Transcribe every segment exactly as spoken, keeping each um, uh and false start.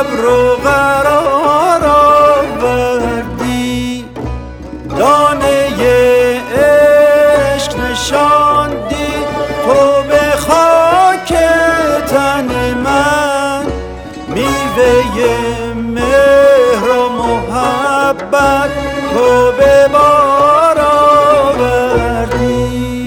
صبر و قرار آوردی، دانه عشق نشاندی تو به خاک تن من، میوه مهر و محبت تو به بار آوردی.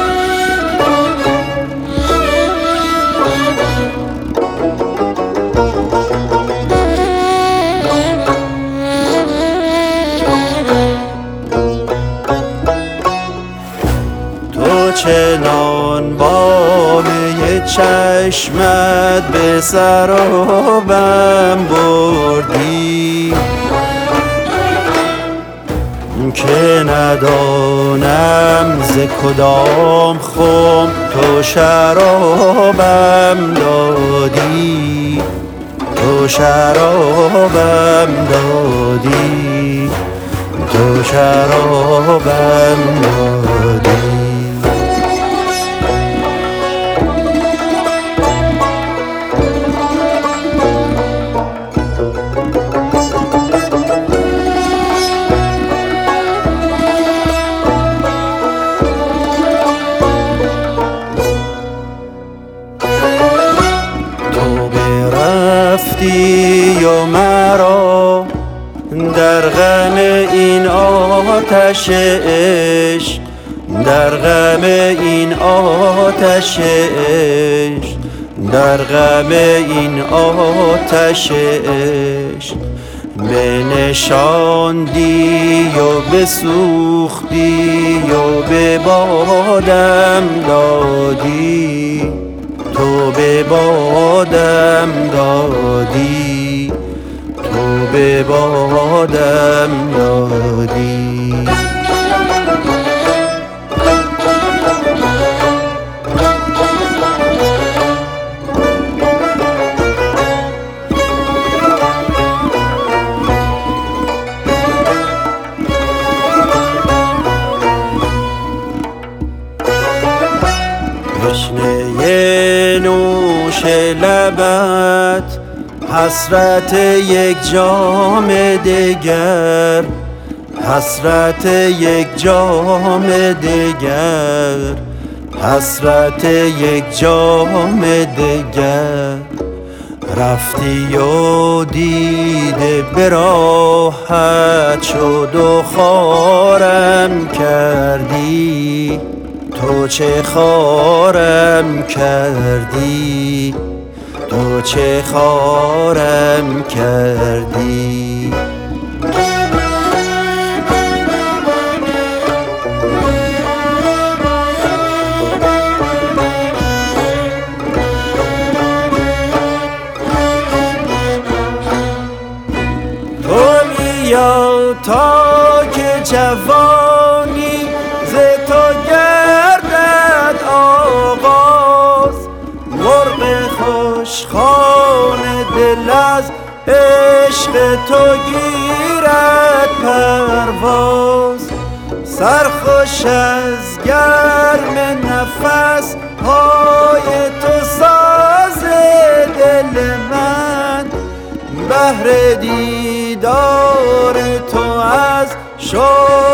تو چنان بامه چشمت به سرابم بردی که ندانم ز کدام خم تو شرابم دادی، تو شرابم دادی، تو شرابم دادی. رفتی و مرا در غم این آتش عشق، در غم این آتش عشق، در غم این آتش عشق بنشاندی و بسوختی و به بادم دادی، تو به بادم دادی، تو به بادم دادی. تشنه نوش لبت، حسرت یک جام دگر، حسرت یک جام دگر، حسرت یک جام دگر. رفتی و دیده به راحت شد و خوارم کردی، تو چه خوارم کردی، تو چه خوارم کردی. تو بیا تا که جوانی ز تو گردد آغاز، مرغ خوشخوان دل از عشق تو گیرد پرواز. سرخوش از گرم نفس های تو ساز دل من، بهر دیدار تو از شوق